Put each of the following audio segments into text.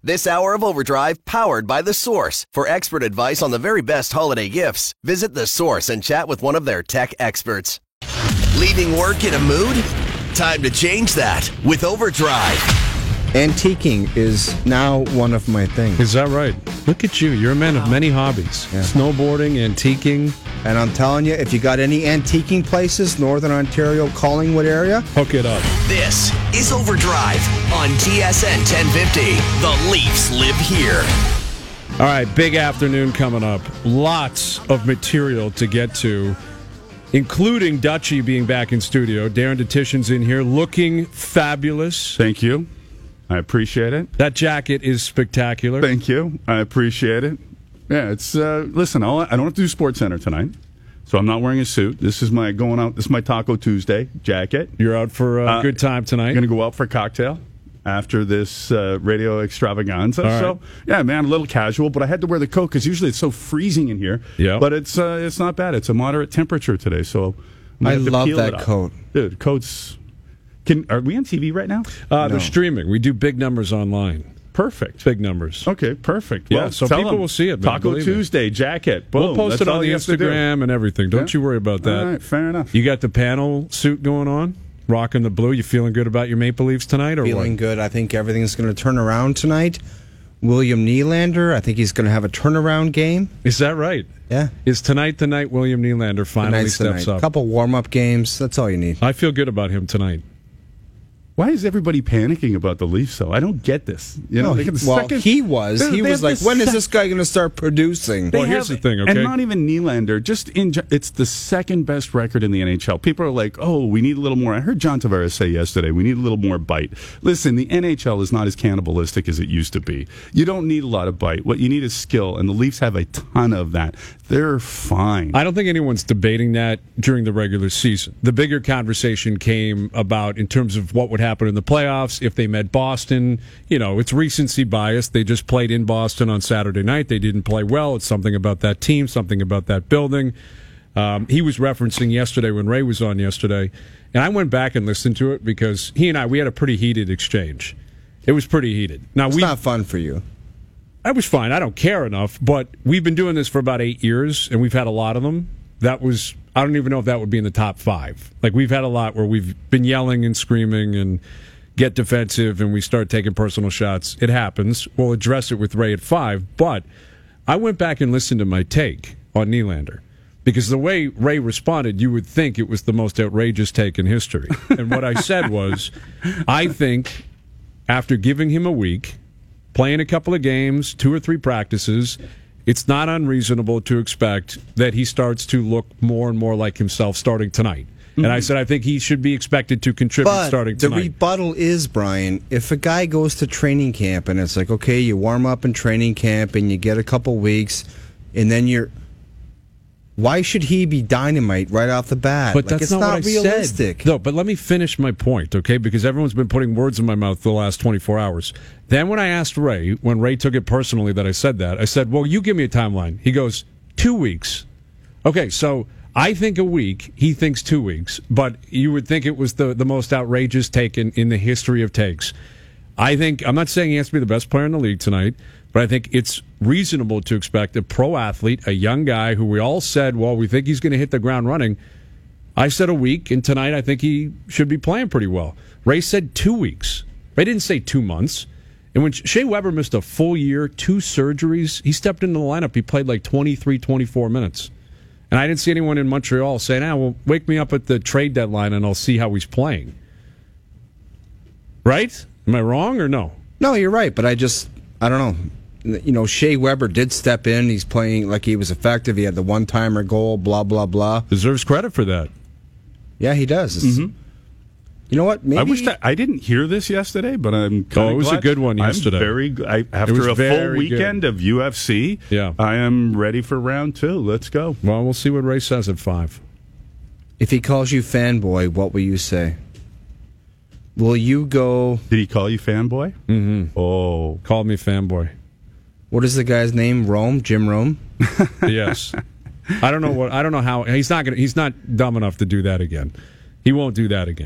This hour of Overdrive powered by The Source. For expert advice on the very best holiday gifts, visit The Source and chat with one of their tech experts. Leaving work in a mood? Time to change that with Overdrive. Antiquing is now one of my things. Is that right? Look at you. You're a man of many hobbies. Yeah. Snowboarding, antiquing. And I'm telling you, if you got any antiquing places, Northern Ontario, Collingwood area, hook it up. This is Overdrive on TSN 1050. The Leafs live here. All right, big afternoon coming up. Lots of material to get to, including Dutchie being back in studio. Darren Detition's in here looking fabulous. Thank you. I appreciate it. That jacket is spectacular. Thank you. I appreciate it. Yeah, it's listen. I don't have to do Sports Center tonight, so I'm not wearing a suit. This is my going out. This is my Taco Tuesday jacket. You're out for a good time tonight. I'm gonna go out for a cocktail after this radio extravaganza. Right. So yeah, man, a little casual, but I had to wear the coat because usually it's so freezing in here. Yeah, but it's not bad. It's a moderate temperature today, so I love that coat, dude. Coats. Are we on TV right now? No. They're streaming. We do big numbers online. Perfect. Big numbers. Okay, perfect. Yeah, well, so people will see it. Man, Taco Tuesday jacket. Boom. We'll post That's it on all the you have to do. Instagram and everything. Don't you worry about that. All right, fair enough. You got the panel suit going on, rocking the blue. You feeling good about your Maple Leafs tonight, or feeling what? good. I think everything's going to turn around tonight. William Nylander, I think he's going to have a turnaround game. Is that right? Yeah. Is tonight the night William Nylander finally steps up? A couple warm-up games. That's all you need. I feel good about him tonight. Why is everybody panicking about the Leafs, though? I don't get this. You know, he was. He was like, when is this guy going to start producing? Well, here's the thing, okay? And not even Nylander. It's the second best record in the NHL. People are like, oh, we need a little more. I heard John Tavares say yesterday, we need a little more bite. Listen, the NHL is not as cannibalistic as it used to be. You don't need a lot of bite. What you need is skill, and the Leafs have a ton of that. They're fine. I don't think anyone's debating that during the regular season. The bigger conversation came about in terms of what would happen in the playoffs if they met Boston. You know, it's recency bias. They just played in Boston on Saturday night. They didn't play well. It's something about that team, something about that building. He was referencing yesterday when Ray was on yesterday, and I went back and listened to it because he and we had a pretty heated exchange. It was pretty heated. Now, it's not fun for you. I was fine. I don't care enough, but we've been doing this for about 8 years, and we've had a lot of them. I don't even know if that would be in the top 5. Like, we've had a lot where we've been yelling and screaming and get defensive, and we start taking personal shots. It happens. We'll address it with Ray at 5, but I went back and listened to my take on Nylander, because the way Ray responded, you would think it was the most outrageous take in history. And what I said was, I think after giving him a week, playing a couple of games, 2 or 3 practices, it's not unreasonable to expect that he starts to look more and more like himself starting tonight. Mm-hmm. And I said I think he should be expected to contribute starting tonight. The rebuttal is, Brian, if a guy goes to training camp and it's like, okay, you warm up in training camp and you get a couple weeks, and then why should he be dynamite right off the bat? But that's not what I realistic. said. No, but let me finish my point, okay? Because everyone's been putting words in my mouth the last 24 hours. Then when I asked Ray, when Ray took it personally that I said that, I said, well, you give me a timeline. He goes, 2 weeks. Okay, so I think a week. He thinks 2 weeks. But you would think it was the most outrageous take in the history of takes. I'm not saying he has to be the best player in the league tonight, but I think it's reasonable to expect a pro athlete, a young guy who we all said, well, we think he's going to hit the ground running. I said a week, and tonight I think he should be playing pretty well. Ray said 2 weeks. Ray didn't say 2 months. And when Shea Weber missed a full year, 2 surgeries, he stepped into the lineup. He played like 23, 24 minutes. And I didn't see anyone in Montreal saying, well, wake me up at the trade deadline and I'll see how he's playing. Right? Am I wrong or no? No, you're right, but I don't know. You know, Shea Weber did step in. He's playing like he was effective. He had the one-timer goal, blah, blah, blah. Deserves credit for that. Yeah, he does. Mm-hmm. You know what? Maybe I wish that I didn't hear this yesterday, but I'm kind of it was glad. a good one yesterday. After a full weekend of UFC, yeah. I am ready for round 2. Let's go. Well, we'll see what Ray says at 5. If he calls you fanboy, what will you say? Will you go... Did he call you fanboy? Mm-hmm. Oh. Called me fanboy. What is the guy's name? Rome? Jim Rome? Yes. I don't know how he's not dumb enough to do that again. He won't do that again.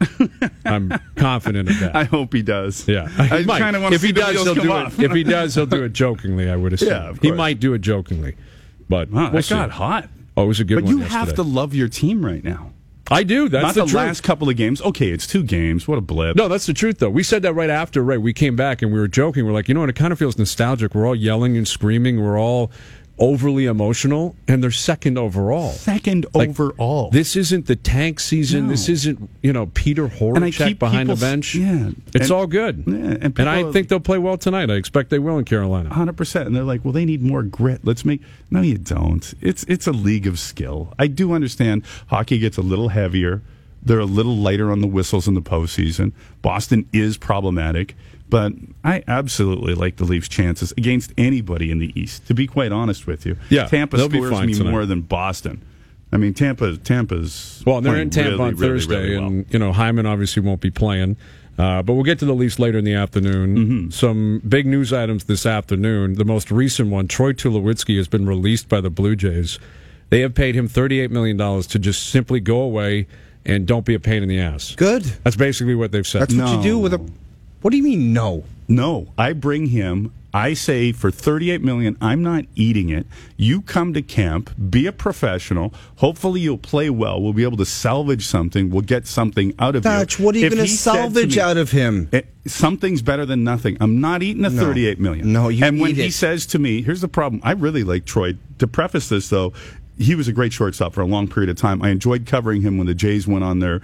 I'm confident of that. I hope he does. Yeah, I kind of want to see the wheels come off. If he does, he'll do it jokingly. I would assume. Yeah, of he course. might do it jokingly, but Wow, we'll that see. got hot. Oh, it was a good But one. you have yesterday. to love your team right now. I do. That's Not the the truth. last couple of games. Okay, it's 2 games. What a blip. No, that's the truth, though. We said that right after, Ray. We came back and we were joking. We're like, you know what? It kind of feels nostalgic. We're all yelling and screaming. We're all overly emotional, and they're second overall. Second overall. This isn't the tank season. No. This isn't, Peter And I Horacek keep behind the people- bench. yeah. It's And- all good. Yeah, and and people I are- think they'll play well tonight. I expect they will in Carolina. 100%. And they're like, well, they need more grit. Let's make. No, you don't. It's a league of skill. I do understand hockey gets a little heavier. They're a little lighter on the whistles in the postseason. Boston is problematic, but I absolutely like the Leafs' chances against anybody in the East, to be quite honest with you. Yeah, Tampa they'll be scores fine me tonight. more than Boston. I mean, Tampa's Well, they're playing in Tampa really, on Thursday, really, really well. and Hyman obviously won't be playing. But we'll get to the Leafs later in the afternoon. Mm-hmm. Some big news items this afternoon. The most recent one: Troy Tulowitzki has been released by the Blue Jays. They have paid him $38 million to just simply go away and don't be a pain in the ass. Good. That's basically what they've said. That's what you do with a. What do you mean, no? No, I bring him. I say for $38 million, I'm not eating it. You come to camp, be a professional. Hopefully, you'll play well. We'll be able to salvage something. We'll get something out of Dutch, you. what are you If going to he said salvage me, out of him? Something's better than nothing. I'm not eating the No. $38 million. No, you And when eat he it. says to me, here's the problem. I really like Troy. To preface this, though, he was a great shortstop for a long period of time. I enjoyed covering him when the Jays went on their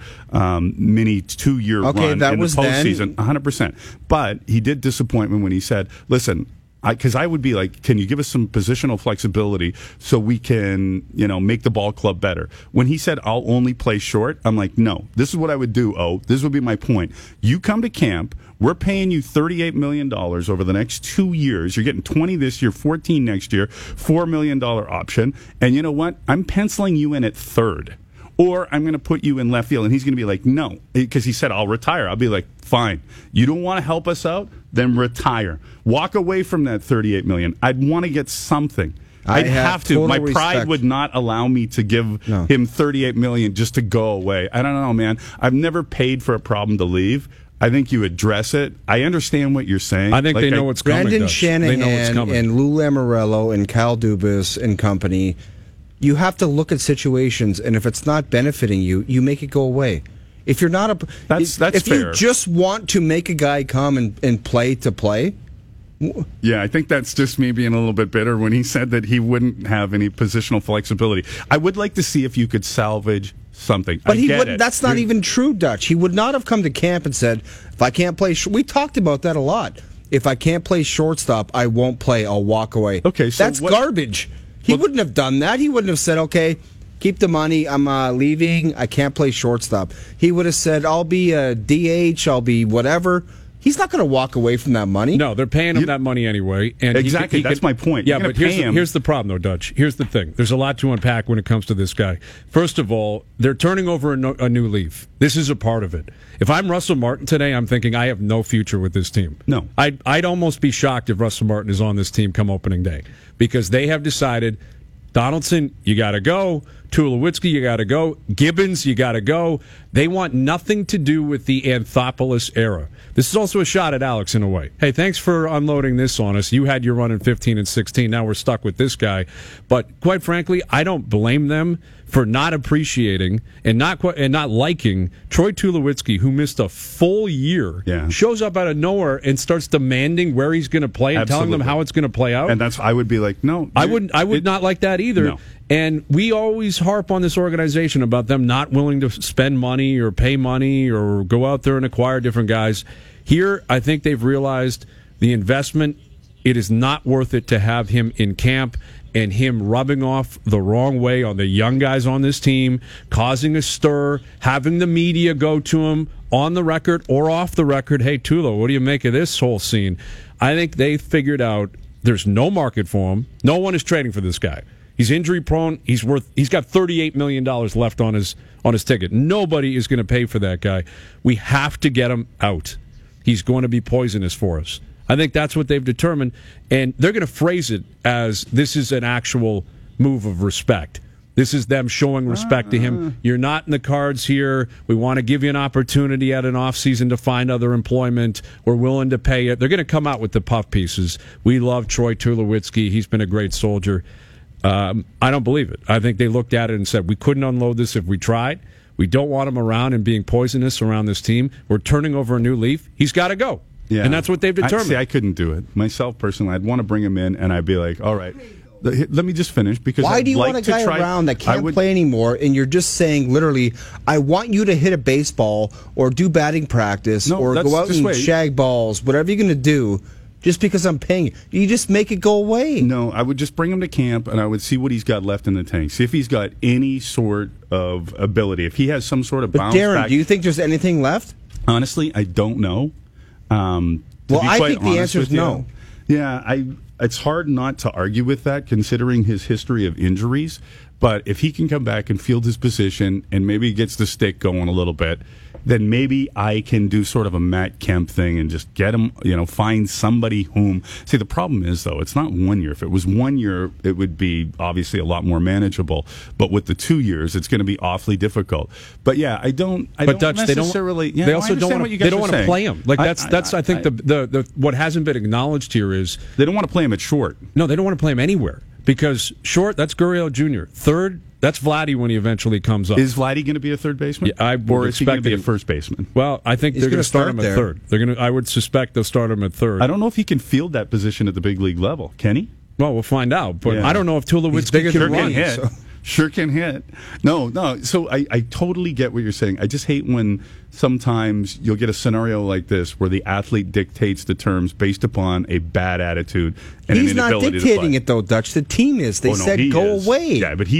mini 2-year Okay, run that in was the then. postseason. 100%. But he did disappoint me when he said, listen, because I would be like, can you give us some positional flexibility so we can, make the ball club better? When he said, I'll only play short, I'm like, no, this is what I would do, This would be my point. You come to camp, we're paying you $38 million over the next 2 years. You're getting 20 this year, 14 next year, $4 million option. And you know what? I'm penciling you in at third. Or I'm going to put you in left field. And he's going to be like, no, because he said, I'll retire. I'll be like, fine. You don't want to help us out? Then retire. Walk away from that $38 million. I'd want to get something. I'd have to. total My pride respect. would not allow me to give him $38 million just to go away. I don't know, man. I've never paid for a problem to leave. I think you address it. I understand what you're saying. I think they know what's coming. Brandon Dutch. They know what's Shanahan coming. and Lou Lamoriello and Kyle Dubas and company, you have to look at situations, and if it's not benefiting you, you make it go away. If you're not That's if fair. you just want to make a guy come and play to play, Yeah, I think that's just me being a little bit bitter when he said that he wouldn't have any positional flexibility. I would like to see if you could salvage something. but I he get wouldn't. it. That's not even true, Dutch. He would not have come to camp and said, "If I can't play," we talked about that a lot. If I can't play shortstop, I won't play. I'll walk away. Okay, so that's what- garbage. He wouldn't have done that. He wouldn't have said, "Okay, keep the money. I'm leaving. I can't play shortstop." He would have said, "I'll be a DH. I'll be whatever." He's not going to walk away from that money. No, they're paying him that money anyway. And Exactly, that's my point. Yeah, You're gonna but here's pay him. here's the problem, though, Dutch. Here's the thing. There's a lot to unpack when it comes to this guy. First of all, they're turning over a new leaf. This is a part of it. If I'm Russell Martin today, I'm thinking I have no future with this team. No. I'd almost be shocked if Russell Martin is on this team come opening day because they have decided Donaldson, you got to go. Tulowitzki, you got to go. Gibbons, you got to go. They want nothing to do with the Anthopoulos era. This is also a shot at Alex in a way. Hey, thanks for unloading this on us. You had your run in 15 and 16. Now we're stuck with this guy. But quite frankly, I don't blame them for not appreciating and not liking Troy Tulowitzki, who missed a full year, shows up out of nowhere and starts demanding where he's going to play and telling them how it's going to play out. And I would be like, no. I would not like that either. No. And we always harp on this organization about them not willing to spend money or pay money or go out there and acquire different guys. Here, I think they've realized the investment, it is not worth it to have him in camp and him rubbing off the wrong way on the young guys on this team, causing a stir, having the media go to him on the record or off the record. Hey, Tulo, what do you make of this whole scene? I think they figured out there's no market for him. No one is trading for this guy. He's injury prone. He's got $38 million left on his ticket. Nobody is going to pay for that guy. We have to get him out. He's going to be poisonous for us. I think that's what they've determined, and they're going to phrase it as this is an actual move of respect. This is them showing respect to him. You're not in the cards here. We want to give you an opportunity at an offseason to find other employment. We're willing to pay it. They're going to come out with the puff pieces. We love Troy Tulowitzki. He's been a great soldier. I don't believe it. I think they looked at it and said, we couldn't unload this if we tried. We don't want him around and being poisonous around this team. We're turning over a new leaf. He's got to go. Yeah. And that's what they've determined. I couldn't do it. Myself, personally, I'd want to bring him in, and I'd be like, all right, let me just finish. Because why do you want a guy around that can't play anymore, and you're just saying, literally, I want you to hit a baseball or do batting practice or go out and shag balls, whatever you're going to do, just because I'm paying you. You just make it go away. No, I would just bring him to camp, and I would see what he's got left in the tank. See if he's got any sort of ability. If he has some sort of bounce Darren, back. do you think there's anything left? Honestly, I don't know. Well, I think the answer is no. Yeah, it's hard not to argue with that, considering his history of injuries. But if he can come back and field his position and maybe gets the stick going a little bit, then maybe I can do sort of a Matt Kemp thing and just get him, find somebody whom... See, the problem is, though, it's not 1 year. If it was 1 year, it would be obviously a lot more manageable. But with the 2 years, it's going to be awfully difficult. But yeah, I don't necessarily... They also don't want to play him. Like that's I think the what hasn't been acknowledged here is... They don't want to play him at short. No, they don't want to play him anywhere. Because short, that's Gurriel Jr. Third, that's Vladdy when he eventually comes up. Is Vladdy going to be a third baseman? Yeah, or is he going to be a first baseman? Well, I think they're going to start him at third. I would suspect they'll start him at third. I don't know if he can field that position at the big league level. Can he? Well, we'll find out. But I don't know if Tulowitzki can run. Hit. Sure can hit. No. So I totally get what you're saying. I just hate when sometimes you'll get a scenario like this where the athlete dictates the terms based upon a bad attitude and He's an not inability dictating to it, though, Dutch. The team is. They said go away. Yeah, but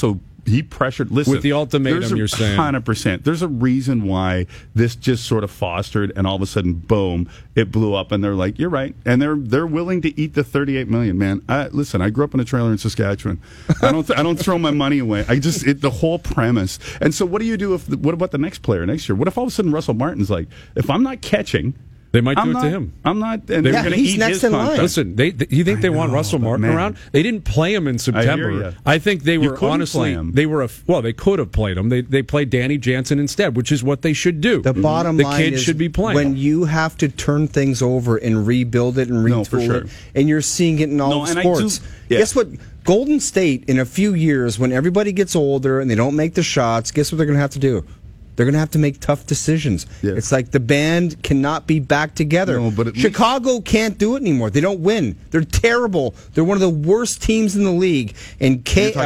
he pressured. Listen, with the ultimatum, you're saying 100%. There's a reason why this just sort of fostered, and all of a sudden, boom, it blew up. And they're like, "You're right," and they're willing to eat the $38 million. Man, listen, I grew up in a trailer in Saskatchewan. I don't throw my money away. The whole premise. And so, what do you do what about the next player next year? What if all of a sudden Russell Martin's like, if I'm not catching? They might do it to him. I'm not. And they're going to eat next his in contract. line. Listen, you think they want Russell Martin around? They didn't play him in September. I think they were honestly they could have played him. They played Danny Jansen instead, which is what they should do. The bottom line kid is should be playing. When you have to turn things over and rebuild it and retool it, and you're seeing it in all sports. Guess what? Golden State in a few years, when everybody gets older and they don't make the shots, guess what they're going to have to do? They're going to have to make tough decisions. Yeah. It's like the band cannot be back together. No, but Chicago can't do it anymore. They don't win. They're terrible. They're one of the worst teams in the league. And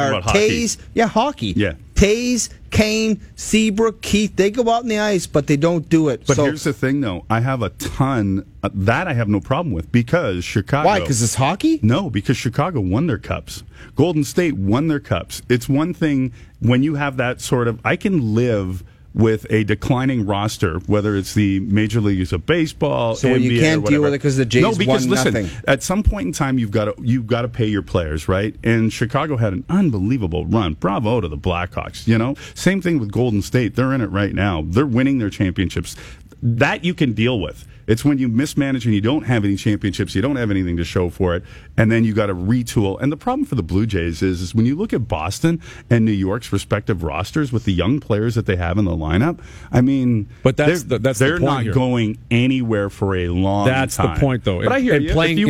Taze, hockey. Yeah. Taze, Kane, Seabrook, Keith, they go out on the ice, but they don't do it. But here's the thing, though. I have a ton that I have no problem with because Chicago. Why? Because it's hockey? No, because Chicago won their cups. Golden State won their cups. It's one thing when you have that sort of. I can live with a declining roster, whether it's the major leagues of baseball, so NBA, you can't deal with it because the Jays won nothing. At some point in time, you've got to pay your players, right? And Chicago had an unbelievable run. Bravo to the Blackhawks. Same thing with Golden State. They're in it right now. They're winning their championships. That you can deal with. It's when you mismanage and you don't have any championships, you don't have anything to show for it, and then you got to retool. And the problem for the Blue Jays is when you look at Boston and New York's respective rosters with the young players that they have in the lineup, I mean, but they're not going anywhere for a long time. That's the point, though. But I hear you. Playing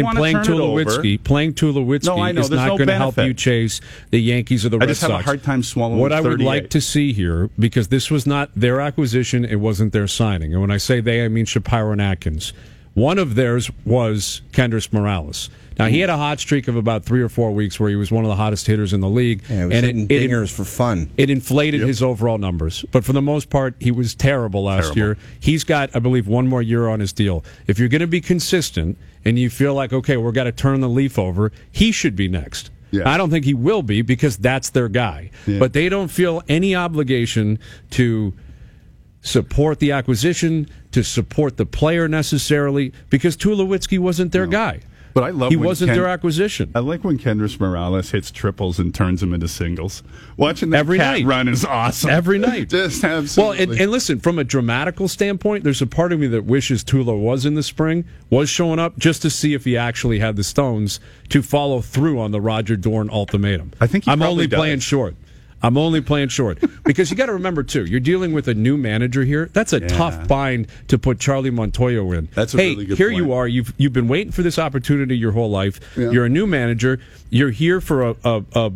Tulowitzki is not going to help you chase the Yankees or the Red Sox. I just have a hard time swallowing what 38. I would like to see here, because this was not their acquisition, it wasn't their signing. And when I say they, I mean Shapiro and Atkins. One of theirs was Kendrys Morales. Now, he had a hot streak of about 3 or 4 weeks where he was one of the hottest hitters in the league. Yeah, and hitting dingers for fun. It inflated his overall numbers. But for the most part, he was terrible last year. He's got, I believe, 1 more year on his deal. If you're going to be consistent and you feel like, okay, we're got to turn the leaf over, he should be next. Yeah. I don't think he will be because that's their guy. Yeah. But they don't feel any obligation to support the acquisition, to support the player necessarily, because Tulowitzki wasn't their guy. But I love he wasn't their acquisition. I like when Kendrys Morales hits triples and turns them into singles. Watching that every night run is awesome. Every night. Just absolutely. Well, and listen, from a dramatical standpoint, there's a part of me that wishes Tulo was in the spring, was showing up just to see if he actually had the stones to follow through on the Roger Dorn ultimatum. I think he I'm only does. playing short. I'm only playing short. Because you got to remember, too, you're dealing with a new manager here. That's a tough bind to put Charlie Montoyo in. That's a really good here point. you are. You've been waiting for this opportunity your whole life. Yeah. You're a new manager. You're here for a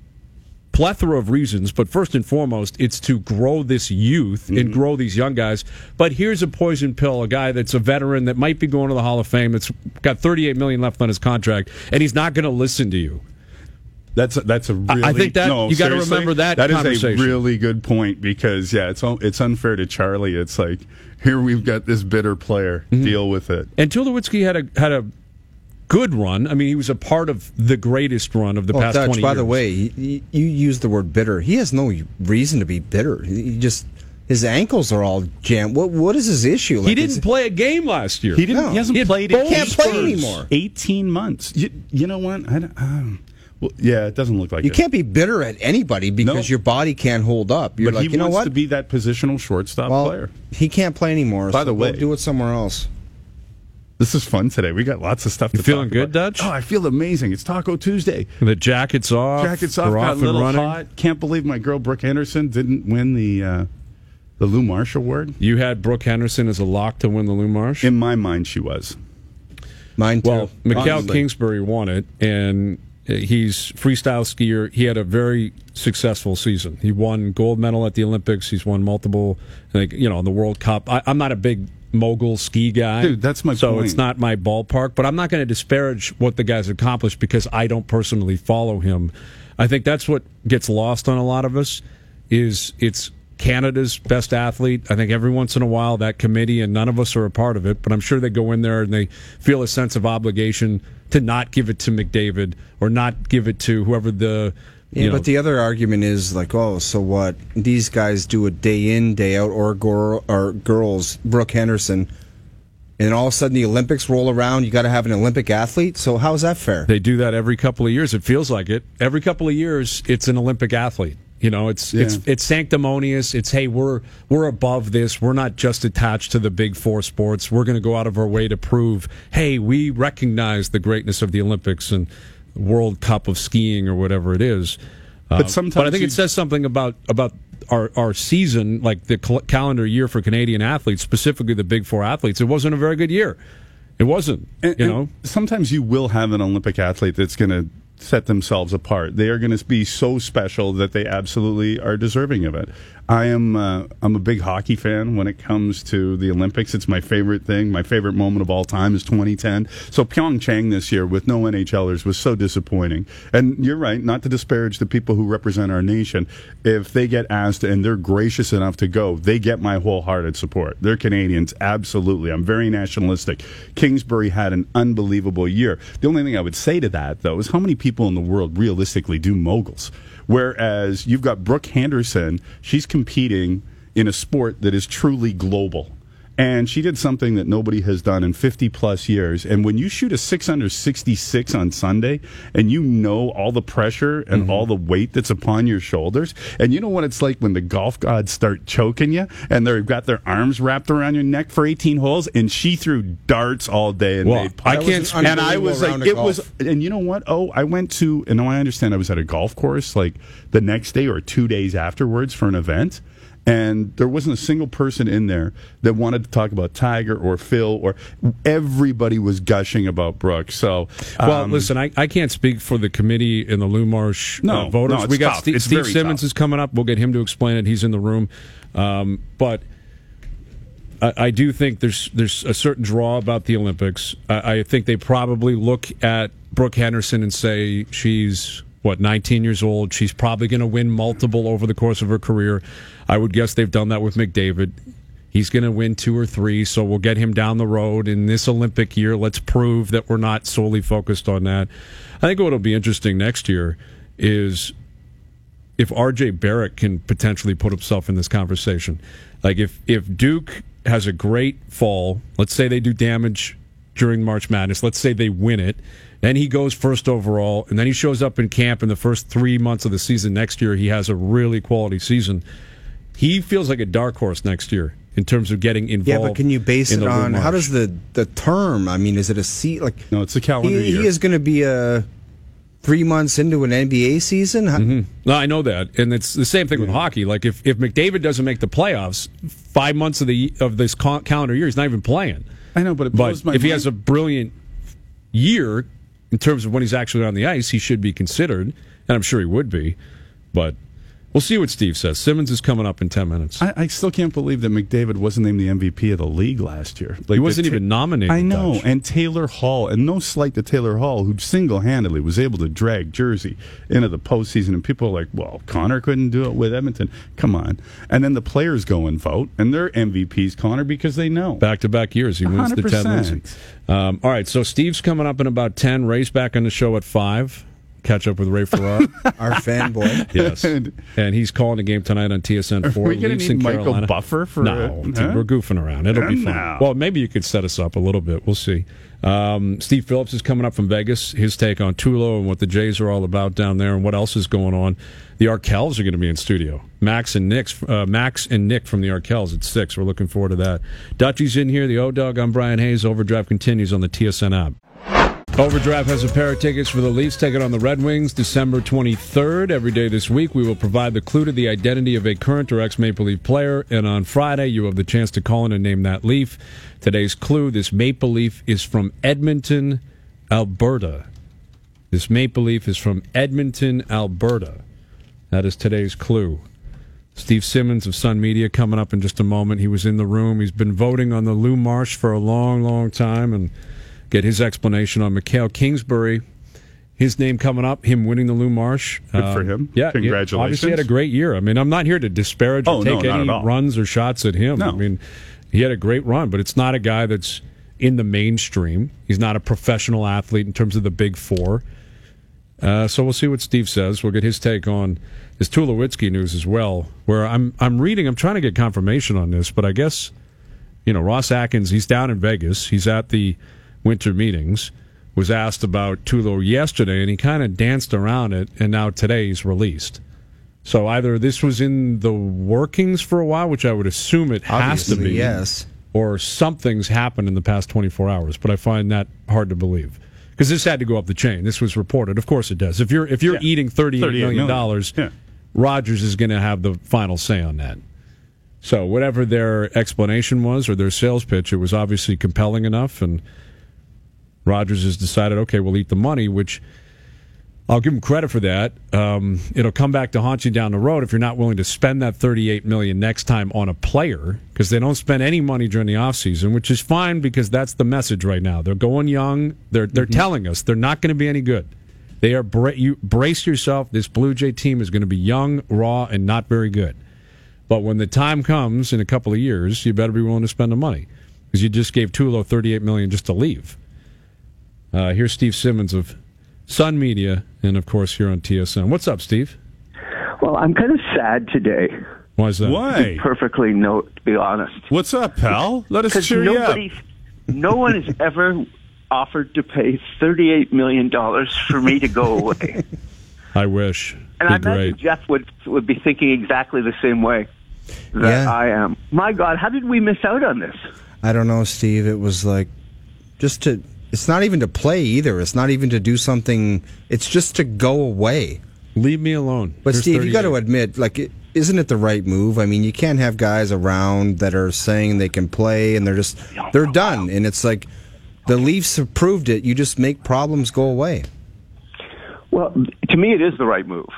plethora of reasons, but first and foremost, it's to grow this youth and grow these young guys. But here's a poison pill, a guy that's a veteran that might be going to the Hall of Fame, that's got $38 million left on his contract, and he's not going to listen to you. That's a really. I think that you got to remember that. That conversation. is a really good point because it's unfair to Charlie. It's like here we've got this bitter player. Deal with it. And Tulowitzki had a good run. I mean, he was a part of the greatest run of the past 20 years. By the way, you used the word bitter. He has no reason to be bitter. He just his ankles are all jammed. What is his issue? He didn't play a game last year. He didn't. No. He hasn't played. He can't play anymore. 18 months. You know what? Well, yeah, it doesn't look like you can't be bitter at anybody because your body can't hold up. You're but like, he wants what? to be that positional shortstop player. He can't play anymore. By the way, do it somewhere else. This is fun today. We got lots of stuff to talk about. You feeling good, Dutch? Oh, I feel amazing. It's Taco Tuesday. The jacket's off. Jacket's off. Got a little hot. Can't believe my girl Brooke Henderson didn't win the Lou Marsh Award. You had Brooke Henderson as a lock to win the Lou Marsh? In my mind, she was. Mine too. Well, Mikhail Kingsbury won it, and he's freestyle skier. He had a very successful season. He won gold medal at the Olympics. He's won multiple, the World Cup. I'm not a big mogul ski guy. Dude, that's my point. So it's not my ballpark, but I'm not going to disparage what the guy's accomplished because I don't personally follow him. I think that's what gets lost on a lot of us is it's Canada's best athlete. I think every once in a while that committee, and none of us are a part of it, but I'm sure they go in there and they feel a sense of obligation to not give it to McDavid or not give it to whoever but the other argument is like, so what? These guys do it day in, day out, or girls, Brooke Henderson, and all of a sudden the Olympics roll around. You got to have an Olympic athlete. So how is that fair? They do that every couple of years. It feels like it. Every couple of years, it's an Olympic athlete. It's sanctimonious. It's, hey, we're above this. We're not just attached to the big four sports. We're going to go out of our way to prove, hey, we recognize the greatness of the Olympics and World Cup of skiing or whatever it is. But I think it says something about our season, like the calendar year for Canadian athletes, specifically the big four athletes. It wasn't a very good year. It wasn't. And sometimes you will have an Olympic athlete that's going to set themselves apart. They are going to be so special that they absolutely are deserving of it. I'm a big hockey fan when it comes to the Olympics. It's my favorite thing. My favorite moment of all time is 2010. So Pyeongchang this year with no NHLers was so disappointing. And you're right, not to disparage the people who represent our nation. If they get asked and they're gracious enough to go, they get my wholehearted support. They're Canadians, absolutely. I'm very nationalistic. Kingsbury had an unbelievable year. The only thing I would say to that, though, is how many people in the world realistically do moguls? Whereas you've got Brooke Henderson, she's competing in a sport that is truly global. And she did something that nobody has done in 50-plus years. And when you shoot a 666 on Sunday, and you know all the pressure and all the weight that's upon your shoulders, and you know what it's like when the golf gods start choking you, and they've got their arms wrapped around your neck for 18 holes, and she threw darts all day and made putts. And I was like, it was, and you know what? I went to, and now I understand I was at a golf course like the next day or 2 days afterwards for an event. And there wasn't a single person in there that wanted to talk about Tiger or Phil, or everybody was gushing about Brooke. So, listen, I can't speak for the committee and the Lou Marsh voters. No, we got Steve Simmons tough. is coming up. We'll get him to explain it. He's in the room. But I do think there's a certain draw about the Olympics. I think they probably look at Brooke Henderson and say she's 19 years old. She's probably going to win multiple over the course of her career. I would guess they've done that with McDavid. He's going to win 2 or 3, so we'll get him down the road in this Olympic year. Let's prove that we're not solely focused on that. I think what will be interesting next year is if R.J. Barrett can potentially put himself in this conversation. Like if Duke has a great fall, let's say they do damage during March Madness, let's say they win it, then he goes first overall, and then he shows up in camp in the first 3 months of the season next year. He has a really quality season. He feels like a dark horse next year in terms of getting involved. Yeah, but can you base it on how does the term? I mean, is it a seat? Like no, it's a calendar year. He is going to be 3 months into an NBA season? No, I know that, and it's the same thing with hockey. Like if McDavid doesn't make the playoffs, 5 months of this calendar year, he's not even playing. I know, but it blows my if he mind. has a brilliant year in terms of when he's actually on the ice, he should be considered, and I'm sure he would be. But we'll see what Steve says. Simmons is coming up in 10 minutes. I still can't believe that McDavid wasn't named the MVP of the league last year. He wasn't even nominated. I know. Dutch. And Taylor Hall, and no slight to Taylor Hall, who single-handedly was able to drag Jersey into the postseason. And people are like, well, Connor couldn't do it with Edmonton. Come on. And then the players go and vote, and they're MVPs, Connor, because they know. Back-to-back years. He wins the 10 100%. losing. All right, so Steve's coming up in about 10. Ray's back on the show at 5. Catch up with Ray Farrar. Our fanboy. Yes. And he's calling the game tonight on TSN 4. Are we going to Leafs need in Michael Carolina. Buffer for No, it? we're goofing around. It'll be fun. No. Well, maybe you could set us up a little bit. We'll see. Steve Phillips is coming up from Vegas. His take on Tulo and what the Jays are all about down there and what else is going on. The Arkells are going to be in studio. Max and Nick from the Arkells at 6. We're looking forward to that. Dutchie's in here. The O-Dog. I'm Brian Hayes. Overdrive continues on the TSN app. Overdrive has a pair of tickets for the Leafs taking on the Red Wings December 23rd. Every day this week, we will provide the clue to the identity of a current or ex-Maple Leaf player. And on Friday, you have the chance to call in and name that Leaf. Today's clue, this Maple Leaf is from Edmonton, Alberta. This Maple Leaf is from Edmonton, Alberta. That is today's clue. Steve Simmons of Sun Media coming up in just a moment. He was in the room. He's been voting on the Lou Marsh for a long, long time, and get his explanation on Mikhail Kingsbury. His name coming up, him winning the Lou Marsh. Good for him. Yeah, Congratulations. Obviously had a great year. I mean, I'm not here to disparage or take any runs or shots at him. No. I mean, he had a great run, but it's not a guy that's in the mainstream. He's not a professional athlete in terms of the big four. So we'll see what Steve says. We'll get his take on this Tulowitzki news as well, where I'm trying to get confirmation on this, but I guess, Ross Atkins, he's down in Vegas. He's at the winter meetings, was asked about Tulo yesterday, and he kind of danced around it, and now today he's released. So either this was in the workings for a while, which I would assume it has to be, yes, or something's happened in the past 24 hours, but I find that hard to believe. Because this had to go up the chain. This was reported. Of course it does. If you're eating $38 million, Rogers is going to have the final say on that. So whatever their explanation was or their sales pitch, it was obviously compelling enough, and Rogers has decided, okay, we'll eat the money, which I'll give him credit for that. It'll come back to haunt you down the road if you're not willing to spend that $38 million next time on a player, because they don't spend any money during the offseason, which is fine because that's the message right now. They're going young. They're telling us they're not going to be any good. They are you brace yourself. This Blue Jay team is going to be young, raw, and not very good. But when the time comes in a couple of years, you better be willing to spend the money, because you just gave Tulo $38 million just to leave. Here's Steve Simmons of Sun Media, and of course here on TSN. What's up, Steve? Well, I'm kind of sad today. Why is that? Why? To be honest. What's up, pal? Let us cheer you up. No one has ever offered to pay $38 million for me to go away. I wish. And I imagine Jeff would be thinking exactly the same way that I am. My God, how did we miss out on this? I don't know, Steve. It was like it's not even to play either. It's not even to do something. It's just to go away. Leave me alone. But Steve, you got to admit, isn't it the right move? I mean, you can't have guys around that are saying they can play and they're done. And it's like the Leafs have proved it. You just make problems go away. Well, to me, it is the right move.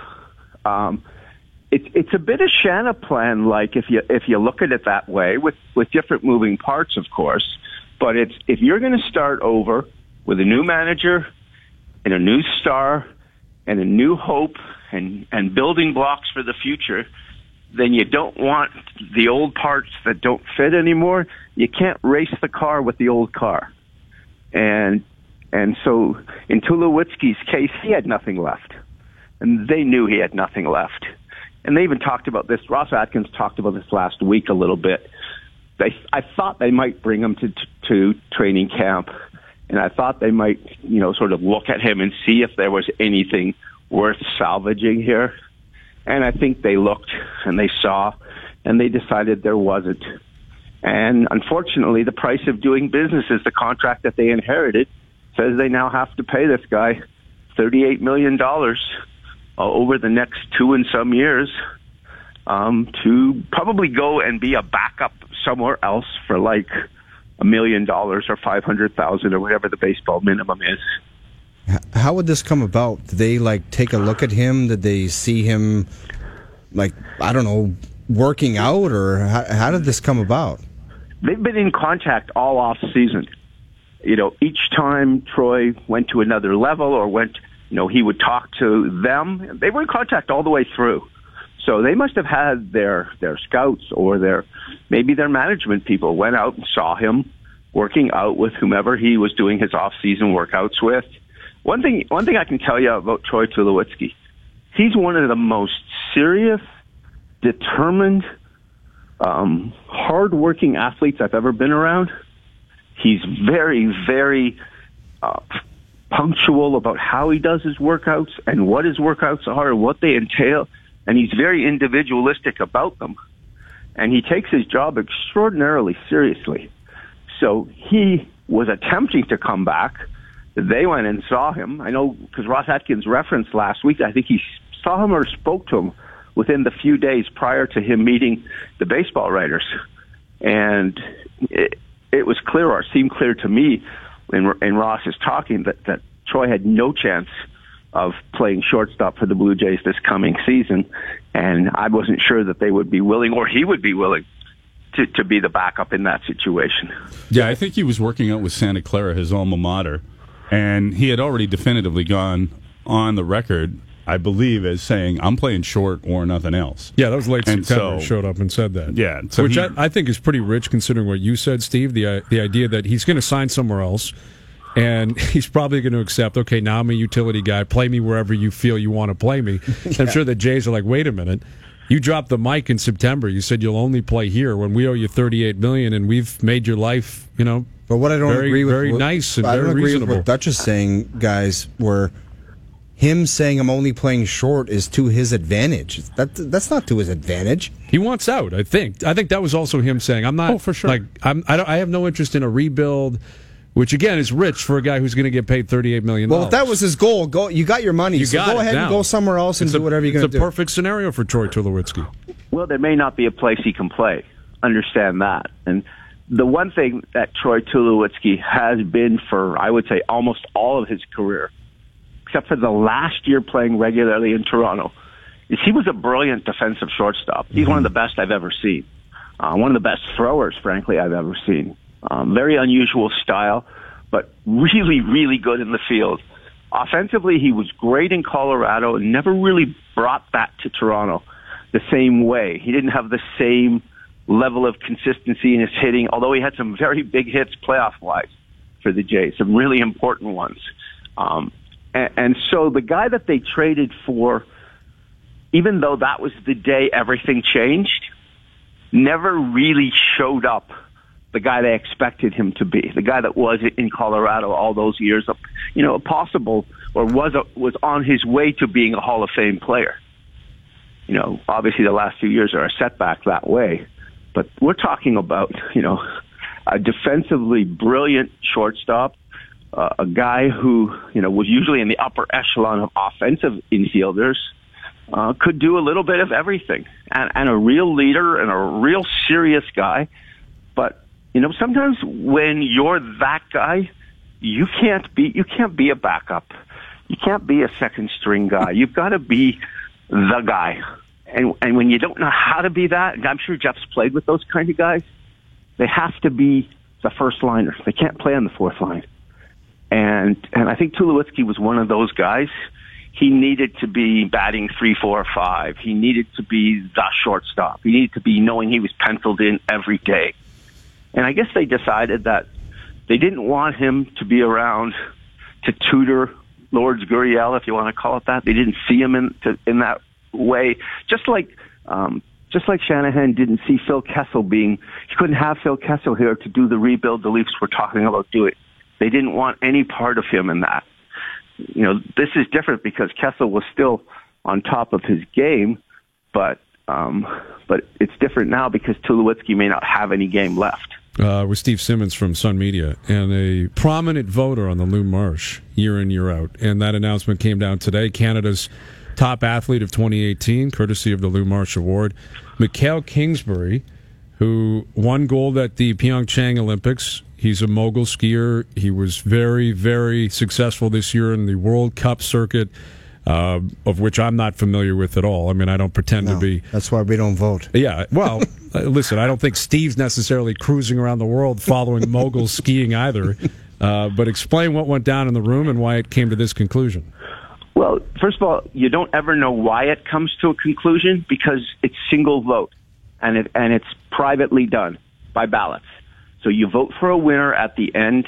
It's a bit of Shanna plan, like if you look at it that way, with different moving parts, of course. But if you're going to start over with a new manager and a new star and a new hope and building blocks for the future, then you don't want the old parts that don't fit anymore. You can't race the car with the old car. And so in Tulowitzki's case, he had nothing left. And they knew he had nothing left. And they even talked about this. Ross Atkins talked about this last week a little bit. I thought they might bring him to training camp, and I thought they might, sort of look at him and see if there was anything worth salvaging here. And I think they looked and they saw, and they decided there wasn't. And unfortunately, the price of doing business is the contract that they inherited says they now have to pay this guy $38 million over the next 2 and some years to probably go and be a backup somewhere else for like $1 million or $500,000 or whatever the baseball minimum is. How would this come about? Did they take a look at him? Did they see him working out, or how did this come about? They've been in contact all off season. Each time Troy went to another level or he would talk to them. They were in contact all the way through. So they must have had their scouts or maybe their management people went out and saw him working out with whomever he was doing his off-season workouts with. One thing I can tell you about Troy Tulowitzki, he's one of the most serious, determined, hard-working athletes I've ever been around. He's very, very punctual about how he does his workouts and what his workouts are and what they entail. And he's very individualistic about them. And he takes his job extraordinarily seriously. So he was attempting to come back. They went and saw him. I know because Ross Atkins referenced last week, I think he saw him or spoke to him within the few days prior to him meeting the baseball writers. And it was clear, or seemed clear to me in Ross's talking, that Troy had no chance of playing shortstop for the Blue Jays this coming season. And I wasn't sure that they would be willing, or he would be willing, to be the backup in that situation. Yeah, I think he was working out with Santa Clara, his alma mater, and he had already definitively gone on the record, I believe, as saying, I'm playing short or nothing else. Yeah, that was late September. He showed up and said that. Yeah. So which I think is pretty rich considering what you said, Steve, the idea that he's going to sign somewhere else, and he's probably going to accept, okay, now I'm a utility guy, play me wherever you feel you want to play me. Yeah. I'm sure the Jays are like, wait a minute, you dropped the mic in September. You said you'll only play here when we owe you $38 million, and we've made your life, But what I don't very, agree with, very nice and I very don't agree reasonable. with what Dutch is saying, guys, where him saying I'm only playing short is to his advantage. That's not to his advantage. He wants out, I think. I think that was also him saying, I'm not, oh, for sure. I have no interest in a rebuild, which again is rich for a guy who's going to get paid $38 million. Well, if that was his goal, you got your money. You got go ahead and go somewhere else and do whatever you're going to do. It's a perfect scenario for Troy Tulowitzki. Well, there may not be a place he can play. Understand that. And the one thing that Troy Tulowitzki has been for, I would say, almost all of his career, except for the last year playing regularly in Toronto, is he was a brilliant defensive shortstop. He's one of the best I've ever seen. One of the best throwers, frankly, I've ever seen. Very unusual style, but really, really good in the field. Offensively, he was great in Colorado and never really brought that to Toronto the same way. He didn't have the same level of consistency in his hitting, although he had some very big hits playoff-wise for the Jays, some really important ones. And so the guy that they traded for, even though that was the day everything changed, never really showed up the guy they expected him to be, the guy that was in Colorado all those years, possible, or was on his way to being a Hall of Fame player. Obviously the last few years are a setback that way, but we're talking about, a defensively brilliant shortstop, a guy who, was usually in the upper echelon of offensive infielders, could do a little bit of everything, and a real leader and a real serious guy. But sometimes when you're that guy, you can't be a backup. You can't be a second string guy. You've got to be the guy. And when you don't know how to be that, and I'm sure Jeff's played with those kind of guys, they have to be the first liner. They can't play on the fourth line. And I think Tulowitzki was one of those guys. He needed to be batting 3, 4, 5. He needed to be the shortstop. He needed to be knowing he was penciled in every day. And I guess they decided that they didn't want him to be around to tutor Lourdes Gurriel, if you want to call it that. They didn't see him in that way. Just like Shanahan didn't see Phil Kessel he couldn't have Phil Kessel here to do the rebuild the Leafs were talking about doing. They didn't want any part of him in that. This is different because Kessel was still on top of his game, but it's different now because Tulowitzki may not have any game left. with Steve Simmons from Sun Media, and a prominent voter on the Lou Marsh year in, year out. And that announcement came down today. Canada's top athlete of 2018, courtesy of the Lou Marsh Award, Mikhail Kingsbury, who won gold at the Pyeongchang Olympics. He's a mogul skier. He was very, very successful this year in the World Cup circuit, of which I'm not familiar with at all. I mean, I don't pretend to be. That's why we don't vote. Yeah, well, listen, I don't think Steve's necessarily cruising around the world following mogul skiing either. But explain what went down in the room and why it came to this conclusion. Well, first of all, you don't ever know why it comes to a conclusion because it's single vote, and it's privately done by ballots. So you vote for a winner at the end.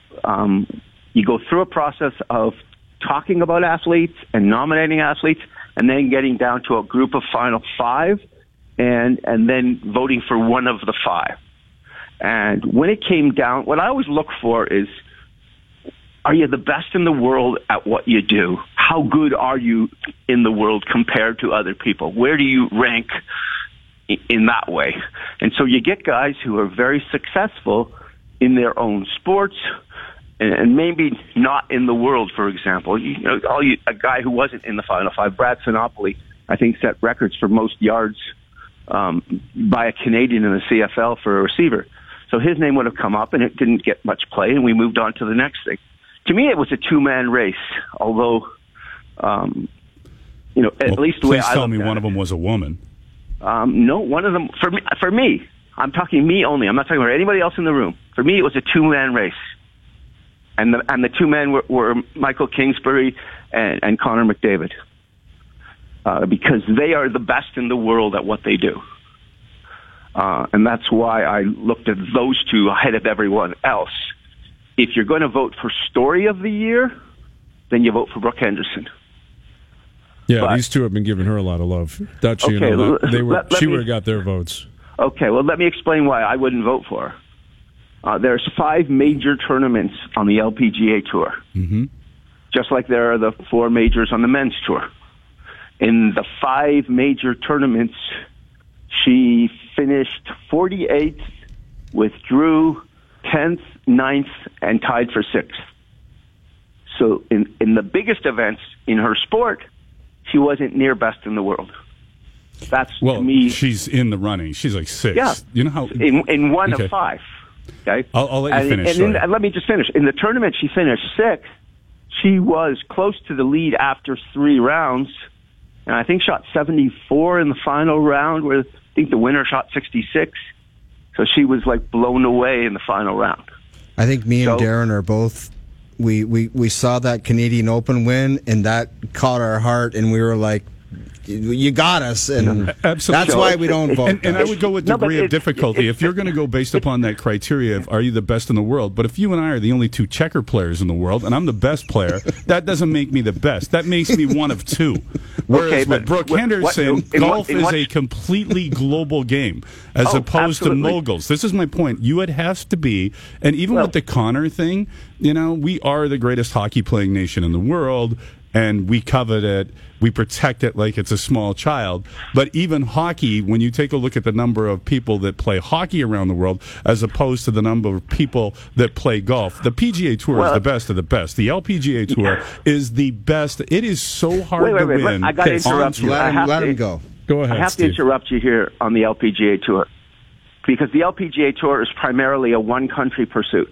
You go through a process of talking about athletes and nominating athletes, and then getting down to a group of final five, and then voting for one of the five. And when it came down, what I always look for is, are you the best in the world at what you do? How good are you in the world compared to other people? Where do you rank in that way? And so you get guys who are very successful in their own sports, and maybe not in the world, for example. A guy who wasn't in the Final Five, Brad Sinopoli, I think set records for most yards by a Canadian in the CFL for a receiver. So his name would have come up, and it didn't get much play, and we moved on to the next thing. To me, it was a two-man race, although, at least the way I looked at it. Please tell me one of them was a woman. No, one of them, for me, I'm talking me only. I'm not talking about anybody else in the room. For me, it was a two-man race. And the two men were Michael Kingsbury and Connor McDavid. Because they are the best in the world at what they do. And that's why I looked at those two ahead of everyone else. If you're going to vote for Story of the Year, then you vote for Brooke Henderson. Yeah, but these two have been giving her a lot of love. Dutch, she would have got their votes. Okay, well, let me explain why I wouldn't vote for her. There's 5 major tournaments on the LPGA Tour, just like there are the 4 majors on the men's tour. In the 5 major tournaments, she finished 48th, withdrew 10th, 9th, and tied for 6th. So in the biggest events in her sport, she wasn't near best in the world. That's, to me, she's in the running. She's like 6th. Yeah. You know how in one of 5. Okay, I'll let you finish. And let me just finish. In the tournament, she finished 6th. She was close to the lead after 3 rounds, and I think shot 74 in the final round, where I think the winner shot 66. So she was like blown away in the final round. I think me and Darren are both. We saw that Canadian Open win, and that caught our heart, and we were like, you got us, and absolutely. That's why we don't vote. And I would go with degree of difficulty. If you're going to go based upon that criteria of are you the best in the world, but if you and I are the only 2 checker players in the world, and I'm the best player, that doesn't make me the best. That makes me one of 2. Whereas with Brooke Henderson, golf is a completely global game as opposed to moguls. This is my point. You would have to be, and even with the Connor thing, we are the greatest hockey playing nation in the world. And we covet it, we protect it like it's a small child. But even hockey, when you take a look at the number of people that play hockey around the world, as opposed to the number of people that play golf, the PGA Tour is the best of the best. The LPGA Tour is the best. It is so hard to win. I got to interrupt you. Let him go. Go ahead, I have to interrupt you here on the LPGA Tour, because the LPGA Tour is primarily a one-country pursuit.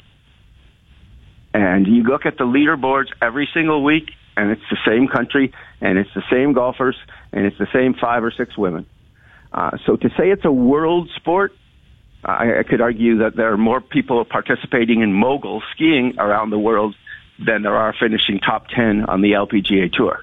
And you look at the leaderboards every single week, and it's the same country, and it's the same golfers, and it's the same 5 or 6 women. So to say it's a world sport, I could argue that there are more people participating in mogul skiing around the world than there are finishing top 10 on the LPGA Tour.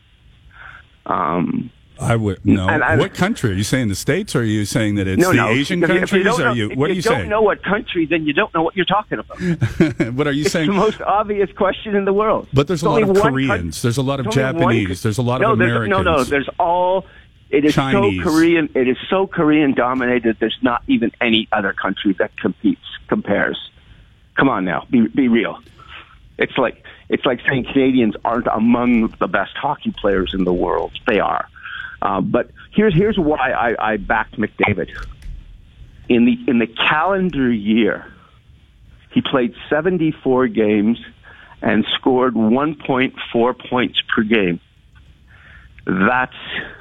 I would no. What country are you saying? The States? Or are you saying that it's the Asian countries? What are you saying? If you don't know what country, then you don't know what you're talking about. What are you saying? It's the most obvious question in the world. But there's a lot of Koreans. There's a lot of Japanese. There's a lot of Americans. There's all. It is Chinese. So Korean. It is so Korean dominated. There's not even any other country that compares. Come on now, be real. It's like saying Canadians aren't among the best hockey players in the world. They are. But here's why I backed McDavid. In the calendar year, He played 74 games and scored 1.4 points per game. That's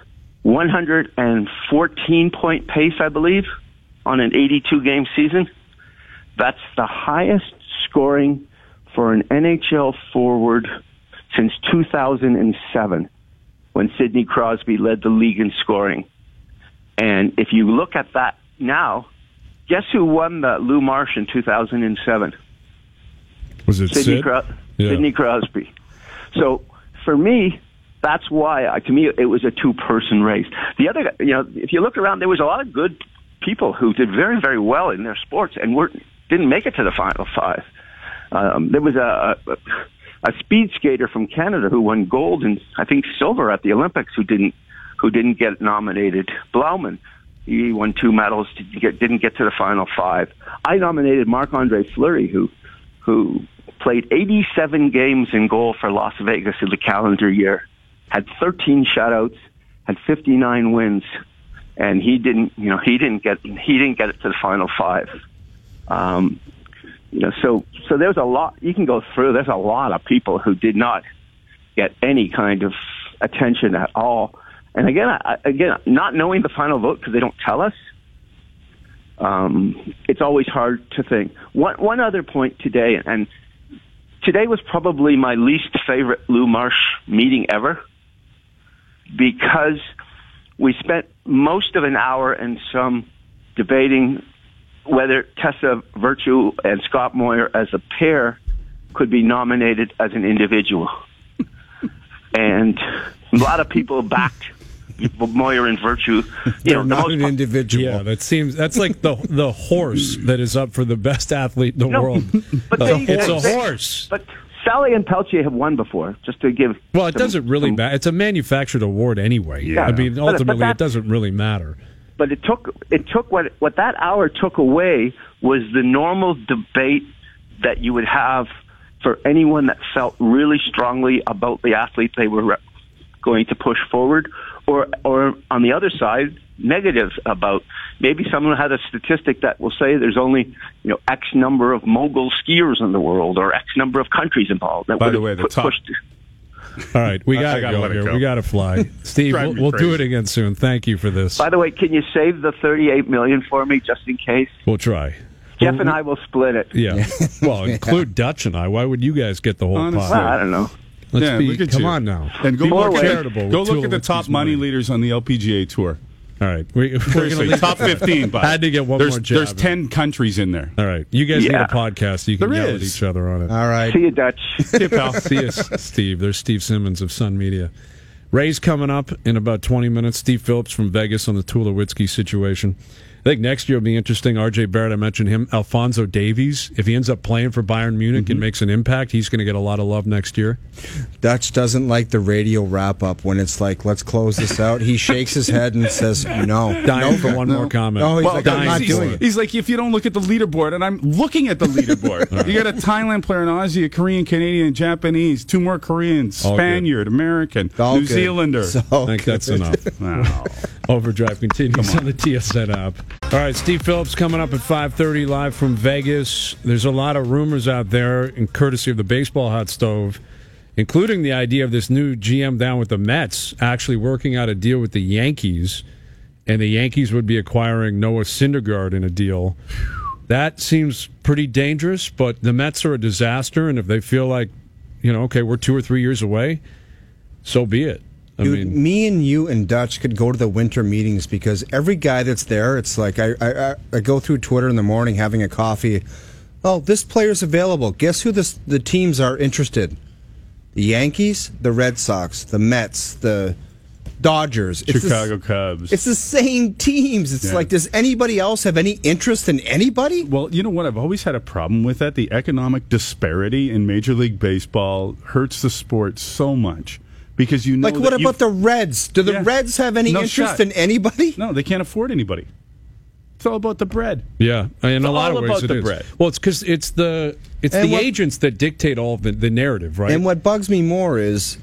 114-point pace, I believe, on an 82-game season. That's the highest scoring for an NHL forward since 2007, when Sidney Crosby led the league in scoring. And if you look at that now, guess who won the Lou Marsh in 2007? Was it Sid? Sidney Crosby. So for me, that's why, to me, it was a two-person race. The other, if you look around, there was a lot of good people who did very, very well in their sports and didn't make it to the Final Five. There was a speed skater from Canada who won gold and I think silver at the Olympics who didn't get nominated. Blauman, he won 2 medals, didn't get to the Final Five. I nominated Marc-Andre Fleury, who played 87 games in goal for Las Vegas in the calendar year, had 13 shutouts, had 59 wins, and he didn't get it to the Final Five. So there's a lot you can go through. There's a lot of people who did not get any kind of attention at all. And again, not knowing the final vote because they don't tell us, it's always hard to think. One other point today, and today was probably my least favorite Lou Marsh meeting ever, because we spent most of an hour and some debating whether Tessa Virtue and Scott Moyer as a pair could be nominated as an individual. And a lot of people backed Moyer and Virtue. They're not an individual. Yeah, that's like the horse that is up for the best athlete in the world. But it's a horse. But Sally and Peltier have won before, just to give... Well, it doesn't really matter. It's a manufactured award anyway. Yeah. I mean, ultimately, it doesn't really matter. But it took what that hour took away was the normal debate that you would have for anyone that felt really strongly about the athlete they were going to push forward, or on the other side, negative about. Maybe someone had a statistic that will say there's only X number of mogul skiers in the world, or X number of countries involved. That by the way, the top. All right, we got to go here. We got to fly. Steve, we'll do it again soon. Thank you for this. By the way, can you save the $38 million for me just in case? We'll try. Jeff and I will split it. Yeah. Well, include Dutch and I. Why would you guys get the whole pot? Well, I don't know. Come on now. And go look at the top money money leaders on the LPGA Tour. All right. We're Seriously, top 15. But had to get one more jab. There's 10 countries in there. All right. You guys need a podcast so you can yell at each other on it. All right. See you, Dutch. See you, pal. See you, Steve. There's Steve Simmons of Sun Media. Ray's coming up in about 20 minutes. Steve Phillips from Vegas on the Tulowitzki situation. I think next year will be interesting. R.J. Barrett, I mentioned him. Alphonso Davies, if he ends up playing for Bayern Munich and makes an impact, he's going to get a lot of love next year. Dutch doesn't like the radio wrap-up when it's like, let's close this out. He shakes his head and says, no. Dying for one more comment. No, he's like, I'm not doing it. He's like, if you don't look at the leaderboard, and I'm looking at the leaderboard. Right. You got a Thailand player, an Aussie, a Korean, Canadian, Japanese, 2 more Koreans, Spaniard, American, New Zealander. I think that's enough. Wow. Overdrive continues on the TSN app. All right, Steve Phillips coming up at 5:30 live from Vegas. There's a lot of rumors out there, in courtesy of the Baseball Hot Stove, including the idea of this new GM down with the Mets actually working out a deal with the Yankees, and the Yankees would be acquiring Noah Syndergaard in a deal. That seems pretty dangerous, but the Mets are a disaster, and if they feel like, okay, we're 2 or 3 years away, so be it. Dude, me and you and Dutch could go to the winter meetings because every guy that's there, it's like I go through Twitter in the morning having a coffee. Oh, this player's available. Guess who the teams are interested? The Yankees, the Red Sox, the Mets, the Dodgers. Chicago Cubs. It's the same teams. It's like, does anybody else have any interest in anybody? Well, you know what? I've always had a problem with that. The economic disparity in Major League Baseball hurts the sport so much. Because what about the Reds? Do the Reds have any interest in anybody? No, they can't afford anybody. It's all about the bread. Yeah, in a lot of ways it is. Bread. Well, it's because it's the agents that dictate all of the narrative, right? And what bugs me more is,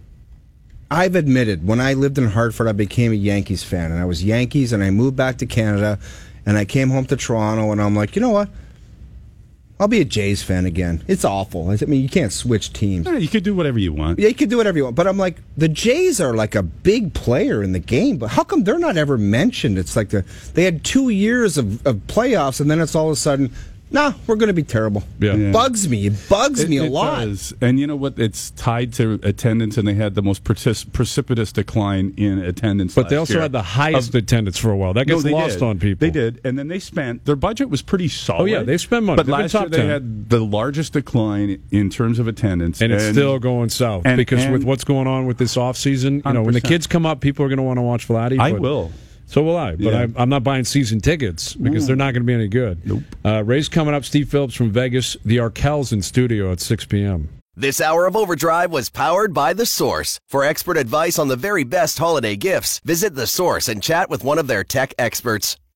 I've admitted, when I lived in Hartford, I became a Yankees fan, and I was Yankees, and I moved back to Canada, and I came home to Toronto, and I'm like, you know what? I'll be a Jays fan again. It's awful. I mean, you can't switch teams. Yeah, you could do whatever you want. Yeah, you can do whatever you want. But I'm like, the Jays are like a big player in the game, but how come they're not ever mentioned? It's like they had 2 years of playoffs, and then it's all of a sudden, nah, we're going to be terrible. Yeah. It bugs me. It bugs me a lot. Does. And you know what? It's tied to attendance, and they had the most precipitous decline in attendance. But they also had the highest attendance for a while. That gets lost on people. They did. And then they spent, their budget was pretty solid. Oh, yeah, they spent money. But They've been last year top they 10. had the largest decline in terms of attendance. And it's still going south because with what's going on with this offseason, you know, when the 100%. kids come up, people are going to want to watch Vladdy. I will. So will I, but Yeah. I'm not buying season tickets because they're not going to be any good. Nope. Ray's coming up. Steve Phillips from Vegas. The Arkells in studio at 6 p.m. This hour of Overdrive was powered by The Source. For expert advice on the very best holiday gifts, visit The Source and chat with one of their tech experts.